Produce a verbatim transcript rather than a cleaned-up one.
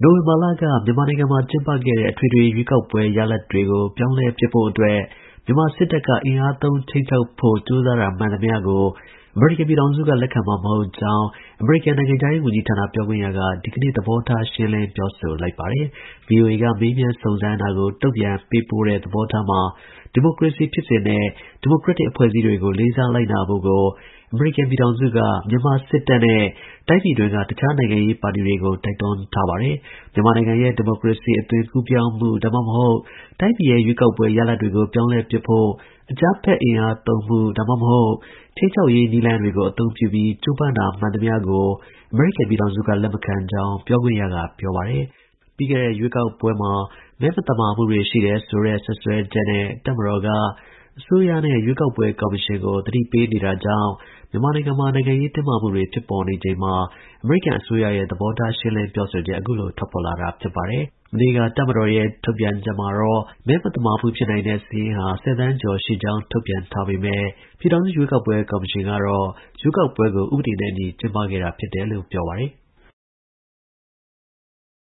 နိုဝင်ဘာလက မြန်မာနိုင်ငံမှာ ကျင်းပခဲ့တဲ့ အထွေထွေ ရွေးကောက်ပွဲ ရလဒ်တွေကို ပြောင်းလဲပစ်ဖို့အတွက် မြန်မာစစ်တပ်က အင်အားသုံး ခြိမ်းခြောက်ဖို့ ကြိုးစားတာ မှန်သမျှကို အမေရိကန်ပြည်ထောင်စုက လက်ခံမှာ မဟုတ်ကြောင်း အမေရိကန် နိုင်ငံခြားရေး ဝန်ကြီးဌာန ပြောခွင့်ရက ဒီကနေ့ သဘောထား ရှင်းလင်း ပြောဆိုလိုက်ပါတယ်။ ဗွီအိုအေက မေးမြန်းစုံစမ်းတာကို တုံ့ပြန်ပေးပို့တဲ့ သဘောထားမှာ ဒီမိုကရေစီ ဖြစ်စဉ်နဲ့ ဒီမိုကရက်တစ် အဖွဲ့အစည်းတွေကို လေးစားလိုက်နာဖို့ကို အမေရိကန်ပြည်ထောင်စုက မြန်မာစစ်တပ်နဲ့ တိုင်းပြည်တွင်းက တခြား နိုင်ငံရေးပါတီတွေကို တိုက်တွန်းထားပါတယ်။ မြန်မာနိုင်ငံရဲ့ ဒီမိုကရေစီ အသွင်ကူးပြောင်းမှု ဒါမှမဟုတ် တိုင်းပြည်ရဲ့ ရွေးကောက်ပွဲ ရလဒ်တွေကို ပြောင်းလဲပစ်ဖို့ အကြမ်းဖက် အင်အားသုံးမှု ဒါမှမဟုတ် ခြိမ်းခြောက်ရေး နည်းလမ်းတွေကို အသုံးပြုပြီး ကြိုးပမ်းတာ မှန်သမျှကို အမေရိကန်ပြည်ထောင်စုက လက်မခံကြောင်း ပြောခွင့်ရက ပြောပါတယ်။ ပြီးခဲ့တဲ့ ရွေးကောက်ပွဲမှာ မဲမသမာမှုတွေ ရှိတယ်ဆိုတဲ့ စွပ်စွဲချက်နဲ့ တပ်မတော်က အစိုးရနဲ့ ရွေးကောက်ပွဲ ကော်မရှင်ကို သတိပေးနေတာကြောင့် မြန်မာနိုင်ငံမှာ နိုင်ငံရေး တင်းမာမှုတွေ ဖြစ်ပေါ်နေချိန်မှာ အမေရိကန် အစိုးရရဲ့ သဘောထား ရှင်းလင်း ပြောဆိုချက် အခုလို ထွက်ပေါ်လာတာ ဖြစ်ပါတယ်။ မနေ့က တပ်မတော်ရဲ့ ထုတ်ပြန်ချက်မှာတော့ မဲမသမာမှု ဖြစ်နိုင်တဲ့ စာရင်းဟာ ၁၀ သန်းကျော် ရှိကြောင်း ထုတ်ပြန်ထားပေမဲ့ ပြည်ထောင်စု ရွေးကောက်ပွဲ ကော်မရှင်ကတော့ ရွေးကောက်ပွဲကို ဥပဒေနဲ့အညီ ကျင်းပခဲ့တာ ဖြစ်တယ်လို့ ပြောပါတယ်။